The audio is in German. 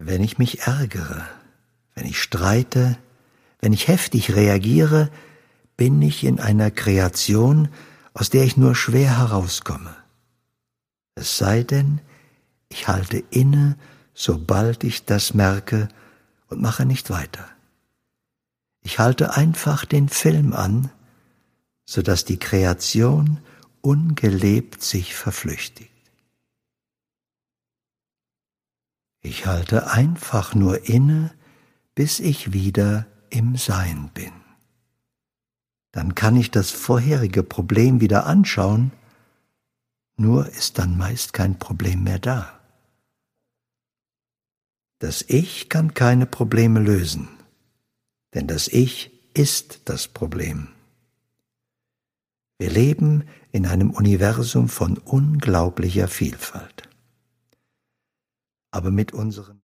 Wenn ich mich ärgere, wenn ich streite, wenn ich heftig reagiere, bin ich in einer Kreation, aus der ich nur schwer herauskomme. Es sei denn, ich halte inne, sobald ich das merke, und mache nicht weiter. Ich halte einfach den Film an, sodass die Kreation ungelebt sich verflüchtigt. Ich halte einfach nur inne, bis ich wieder im Sein bin. Dann kann ich das vorherige Problem wieder anschauen, nur ist dann meist kein Problem mehr da. Das Ich kann keine Probleme lösen, denn das Ich ist das Problem. Wir leben in einem Universum von unglaublicher Vielfalt. Aber mit unseren